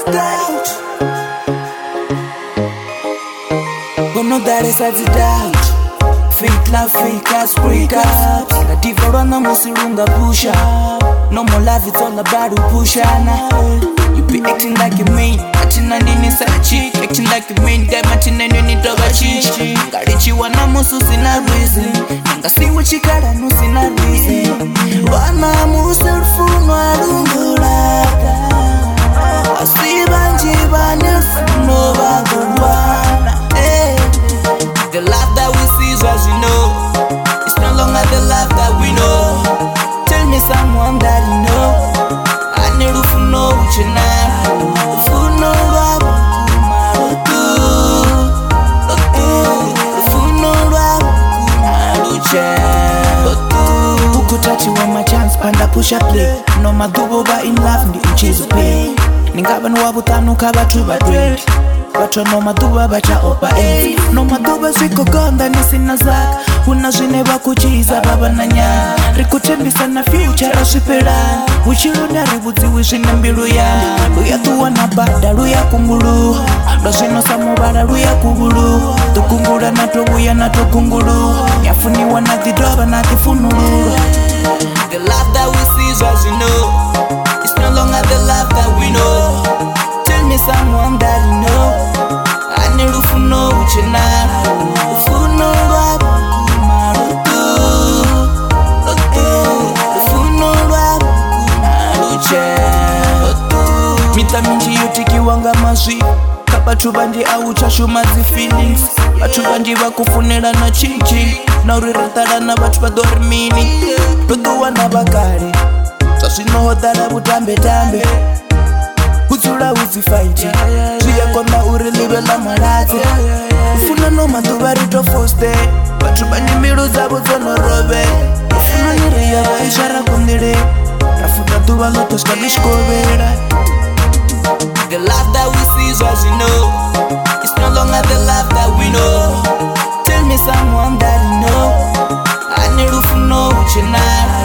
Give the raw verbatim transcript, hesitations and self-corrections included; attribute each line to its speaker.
Speaker 1: doubt. Bono dare sazi doubt. Fake love, fake ass breakups. Kativa rana musirunga push up. No more love, it's all about to push up. You be acting like you mean, acting like you need sachi, acting like you mean, guy matching and you need to bachi. Ngarichi wana musu sina reason, nga si wachikara no sina reason. Wana musu funo alungulaka, asibanji bane funo bagulwana. The love that we see is as you know, it's no longer the love that we know. Tell me someone that you know. I need to know what you know. If you know what you if you know what you ukutachi wa machance panda pusha play. No madubo ba in love ndi uchizo pay. Ningaba nwabutanu kabatu badwend. Bato no maduba bacha opa eh. No maduba ziko gonda nisina zaka. Unazwine bakuchiza baba na nyana. Rikutembisa na future rasipera. Uchiruna ribuzi wishine mbilu ya. Luya tuwa na bada luya kungulu. Dozino samubara luya kugulu. Tukungura na tobuya na tukungulu. Yafuniwa na tidoba na tifunulu. The love that we see is as you know, it's no longer the love that we know. Tell me someone that you know. I need to know what you know. If you know what you if you know what you mita minji yotiki wanga mazwi. Kabatu bandi au chashu mazi feelings. Batu bandi wakufunela na chichi. Na uriratara na batu badormini. Tuduwa na bakari. Sasino hodara butambe tambe. Uzula uzi fighti. Tuya konda urilibe la marate. Ufuna no madubari to foste. Batu bandi miru zabo zono robe. Ufuna nire ya waishara kundire. Rafuta tuba lotos kadishkobera. The love that we see is as you know, it's no longer the love that we know. Tell me someone that you know. I need to know what you know.